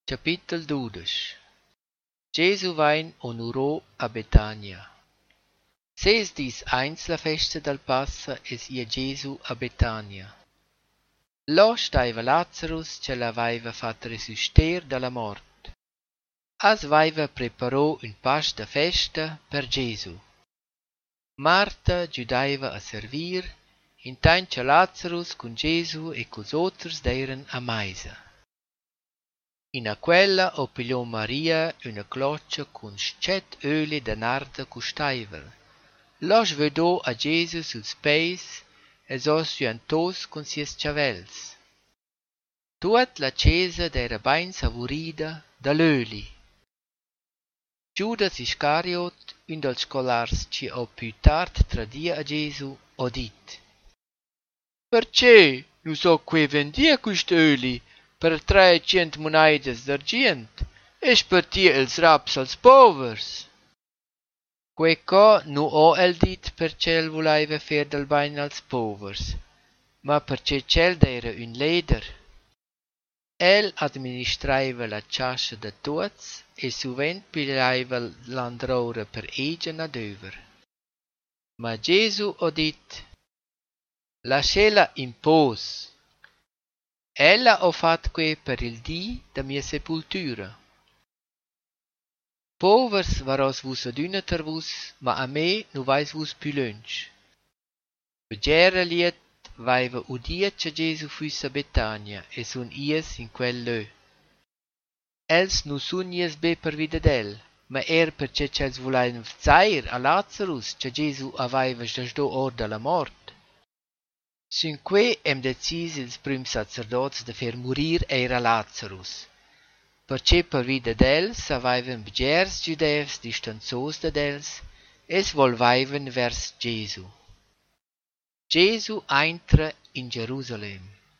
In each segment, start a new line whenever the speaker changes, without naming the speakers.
Capitol 12. Gesù vain onurò a Betania. Ses dis eins la festa del Passa es ia Gesù a Betania. Lo staiva Lazarus ce l'aveva fat resuster dalla mort. As vaiva preparò un pas da festa per Gesù. Marta giudaiva a servir, intanto Lazarus con Gesù e cos oters deiran a maisa. In aquella opigliò Maria una cloccia con scet öli de narda custaivel. Lo svedò a Gesù sus peis e os juantos con sies chavels. Tuat la cesa d'era bain savurida da l'öli. Giudas Iscariot, un dels scolars ci o più tard tradia a Gesù, o dit: Perché nu so que vendia quist öli per 300 monaides d'argent e spartia els raps als povers? Queco nu o el dit perché el volaiva fer del bain als povers, ma perché cel d'era un leder. El administraiva la ciascia de tuots e suvent pigliaiva l'androura per egen ad över. Ma Gesù o dit: Lascela in pos. Ella ho fat que per il dì da mia sepultura. Povers varos vus adüna ter vus, ma a me nu vais vus più lunch. Begera liet vaiva udiet che Gesù fuisse a Betania e sun ies in quel lö. Els nu sun ies be per vida d'el, ma perché c'els vulain vzair a Lazarus che Gesù avaiva sdasdo or dalla mort. Sinque hem decis ils prim sacerdots de fer murir era Lazarus, perché per vida d'els avaivan begers giudevs distanzos da d'els, es volvaivan vers Gesù. Gesù entra in Gerusalem.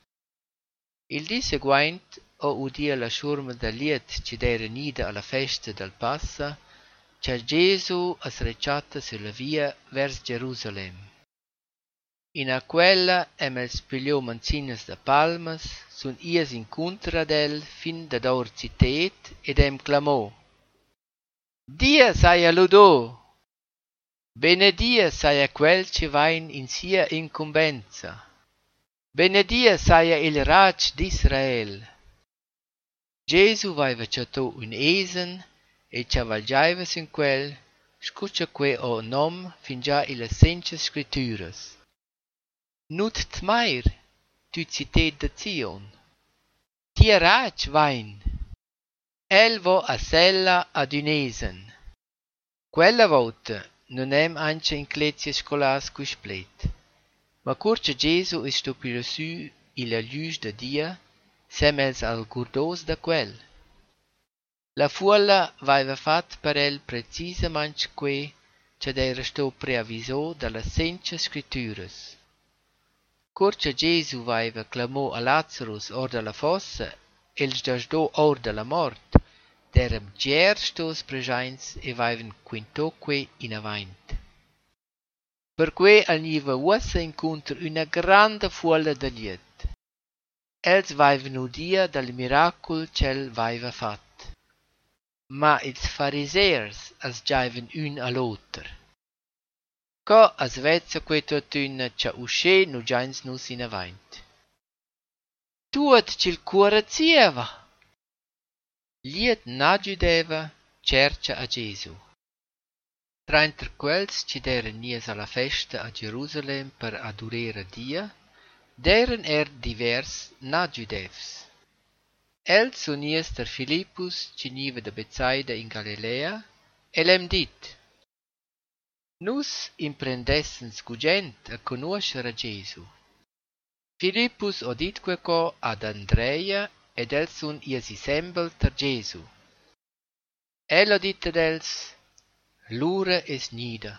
Il dì seguent o udia la schurma da liet ci d'era nida alla festa del Passa, c'è Gesù as recciata sulla via vers Gerusalem. In aquella els pigliò manzinas da palmas, sun ies incontra d'el fin da d'or citet ed clamò: Dia saia lodò! Benedia saia quel ci vain in sia incumbenza! Benedia saia il rag d'Israel! Gesù vaiva ciatò un esen e cavalgiaiva sin quel, scuccia que o nom fin già illa senza scritturas. Nut tmair, tu citet de Zion. Tia rag vain. El vo a sella ad un esen. Quella volta non anche in clezia scolas qusplet. Ma curce Gesù è stupito su illa luz de dia, semels al gurdos da quel. La fuola vaiva fat per el precisamente que c'è d'era sto preaviso dalla senza scritturas. Curce Gesù vaiva clamò a Lazarus or dalla fossa, els dasdo or dalla mort, derem gier stos prejains e vaivan quintoque in avaint. Perque al niva uossa incontra una grande fuola da liet. Els vaivan udia dal miracol c'el vaiva fat. Ma ils fariseers as giaivan un all'otter. Co as vezza que totuna c'ha usce nu giains nus in avaint. Tuot cil cuore zieva! Liet nagiudeva cercia a Gesù. Tra inter quels ci d'eren nies alla festa a Gerusalem per adurere Dia, d'eren divers nagiudevs. Els sun nies ter Philippus ci niva de Betsaida in Galilea, e l'hem dit: Nus imprendessen scugent a conoscere Gesù. Philippus o dit queco ad Andrea ed els sun ies isembel ter Gesù. El o dit ad els: L'ura es nida.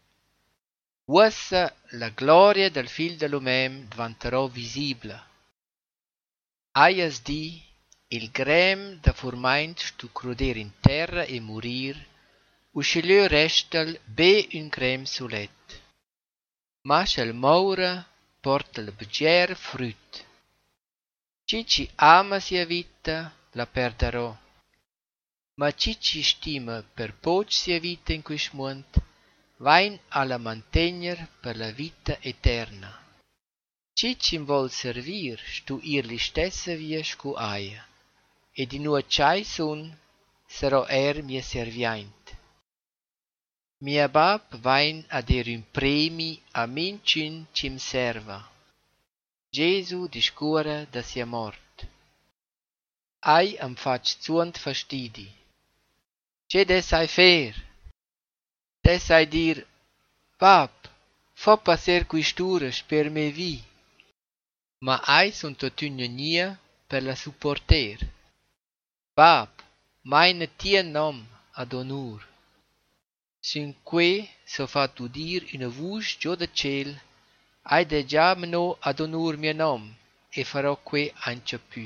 Uossa la gloria del fil dell'umem diventerò visibla. Aias di, il grem da furmaint stu cruder in terra e murir, usciliò restel be un grem sulet. Ma shel moura porta il beger frut. Cici ama sia vita, la perderò. Ma chi ci stima per poc sia vita in quist mund, vain alla mantegner per la vita eterna. Chi ci vuol servir, stu ir li stessa via scu aia, ed in ua chai sun, sarò mia serviaint. Mia bab vain ad un premi a mincin cim serva. Gesù discura da sia mort. Ai am fac zuant fastidi. Che desai fer? Desai dir, Bab, fa passer quist'uras per me vi. Ma ai sunt totugna nia per la supporter. Bab, meine tien nom ad onur. Sinque so fat udir una vusch giò da ciel, ai de già meno ad onur mia nom, e farò que ancia più.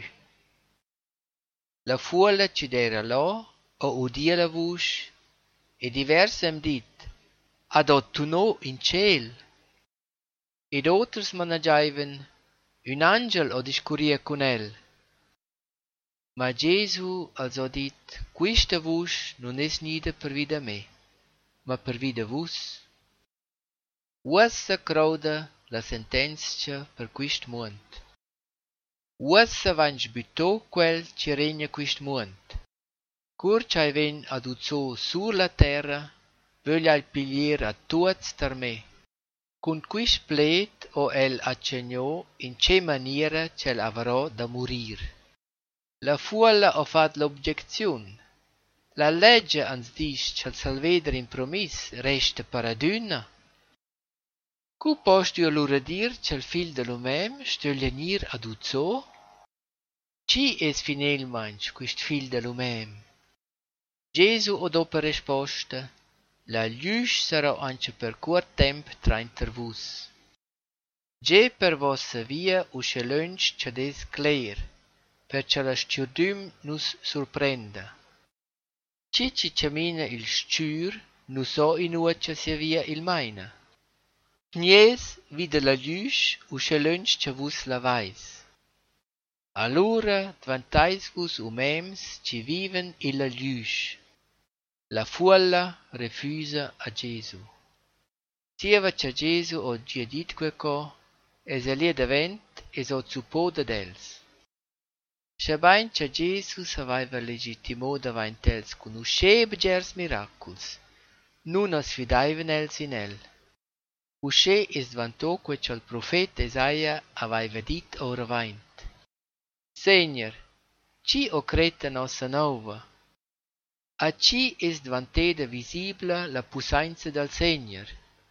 La fuola ci d'era là, o udia la vusch, e diversem dit, ad tu no in ciel. Ed oters managaiven, un angel o discuria con el. Ma Gesù als ho dit, quista vusch non es nida per vida me, ma per vida vus. Uassa croda la sentenzia per quist mund. Uassa vain sbütò quel ci regna quist mund. Cur c'hai ven aduzò sur la terra, voglia il piglier a tuaz ter me. Con quist plet o el accegnò in che maniera c'el avrò da murir. La fuola ho fat l'objeziun. La legge ans dis c'el salveder in promis resta per aduna. Cu post io allura dir c'el fil de l'umem stöglia nir aduzò? Ci es finelmaing quist fil de l'umem? Gesù o dopo risposta, la lüsch sarà anche per curt temp trainter vus. Ge per vossa via usce lunch c'ades clear, perciò la stgiurdüm nus surprenda. Ci camina il stgür, nu so in uccia sia via il maina. Knies vide la lüsch usce lunch c'è vus la vais. Allura dvantais vus umems ci viven illa lüsch. La fuola refusa a Gesù. Sieva c'è Gesù o gia dit queco, es elia davent es o zupoda dels. Schabain c'è Gesù s'avaiva legittimo davant els conosceva gers miraculs. Nun as fidaiven els in el. Usce es dvantò que c'al profeta Esaia avaiva dit ora vaint. Segner, ci o creta nossa nova? A ci es dvanteda visibla la pusainza del Segner.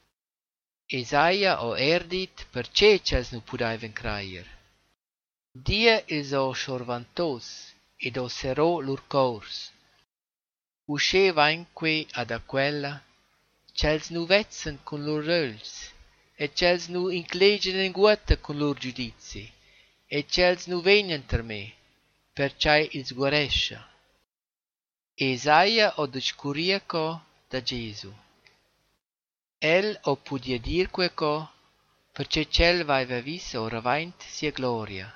Esaia o erdit perché c'els nu pudaiven craier. Dia es o schorvantos, ed o serò lur cors. Usce vainque ad aquella, c'els nu vezzan con lur röls, e c'els nu inclegen in guata con lur giudizi, e c'els nu vegnan ter me, perciai ils guarescia. Esaia o discuriaco da Gesù. El o podia dir queco, perché c'el vaiva vis ora vaint sia gloria.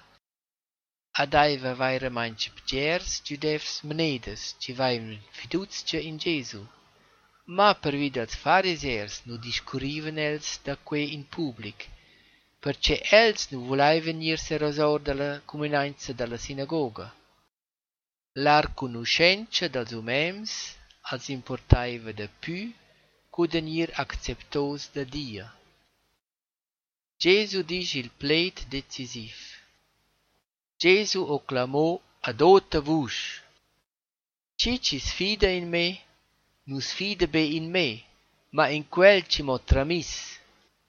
Adaiva vaira manch pgers giudefs menedes, ci vaivan fiduzia in Gesù. Ma per vida als farisers nu discurivan els da que in public, perché els nu volaivan venir serosor dalla comunanza dalla sinagoga. L'ar conoscenza dels umems als importaiva da più cudenir acceptos da Dia. Gesù dice il pleit decisiv. Gesù o clamò ad alta voce: ci sfida in me, nu sfida be in me, ma in quel ci mo tramis.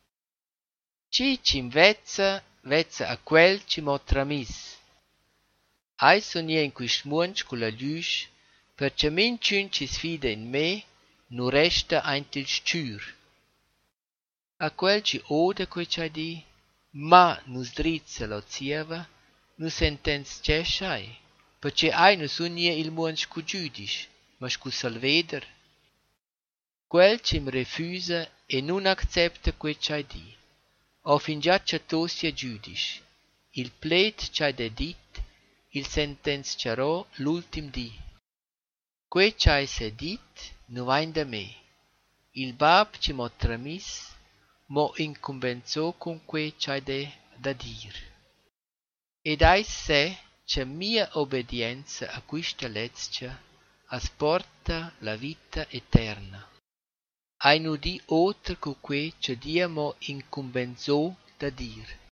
Ci vezza a quel ci mo tramis. Ai sonia in quist munch con la lüsch, perché minciun ci sfida in me, nu resta aint il stgür. A quel ci oda quei c'hai di, ma nus drizza lo zieva, nu sentenz c'è schai, perché ai nu sonia il munch cu giudisch, ma scu salveder. Quel ci refusa e non accepta quei c'hai di. O fin già c'è tosia giudisch. Il pleit c'hai de dit, il sentenzierò l'ultim dì. Que c'hai se dit, nu vain da me. Il bab ci mo tramis, mo incumbenzo con que c'hai da dir. Ed ai se che mia obbedienza a quista lezcia asporta la vita eterna. Ai nu di oltre co que c'è dia mo incumbenzo da dir.